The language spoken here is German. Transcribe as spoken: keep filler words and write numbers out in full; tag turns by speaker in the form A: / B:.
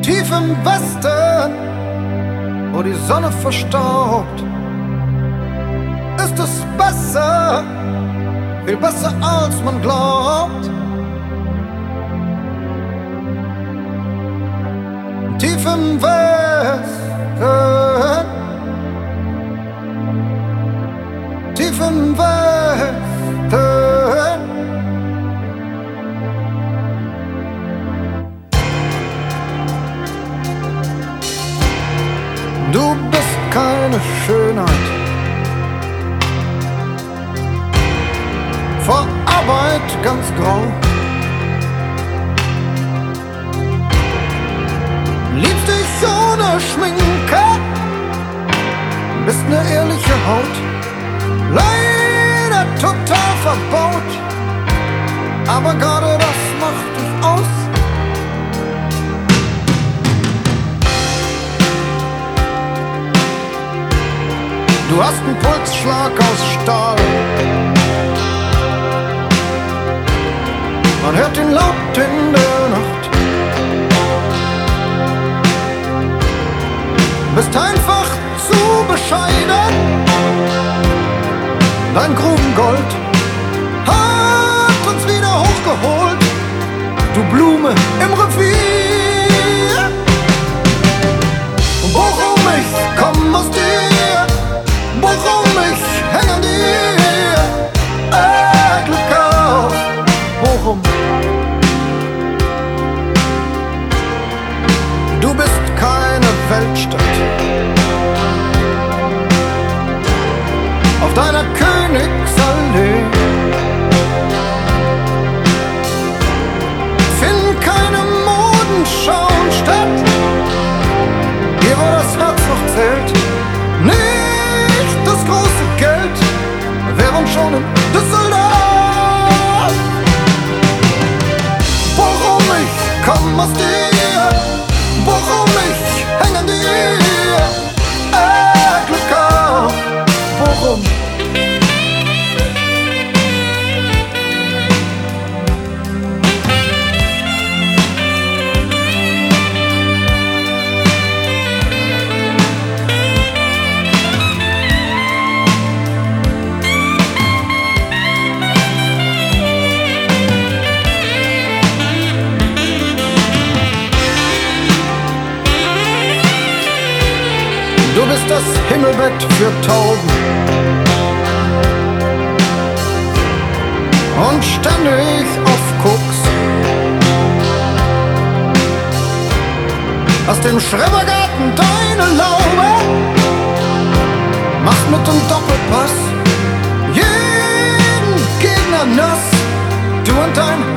A: Tief im Westen, wo die Sonne verstaubt, ist es besser, viel besser als man glaubt. Tief im Westen, tief im Westen. Du bist keine Schönheit, vor Arbeit ganz grau. Liebst dich ohne Schminke, bist ne ehrliche Haut, leider total verbaut, aber gerade das macht dich aus. Du hast einen Pulsschlag aus Stahl, man hört ihn laut in der Nacht. Bist einfach zu bescheiden, dein Grubengold hat uns wieder hochgeholt, du Blume im Revier. Worum ich komm aus dir, worum ich häng an dir, äh, Glück auf, worum? Du bist keine Weltstadt, auf deiner Königsallee finden keine Modenschauen statt, hier wo das Herz noch zählt, nicht das große Geld, wären schon in Düsseldorf. Worum ich komm aus dir, worum ich häng an dir, äh, Glück auf, worum? Du bist das Himmelbett für Tauben und ständig auf Koks. Hast im Schrebergarten deine Laube, machst mit dem Doppelpass jeden Gegner nass. Du und dein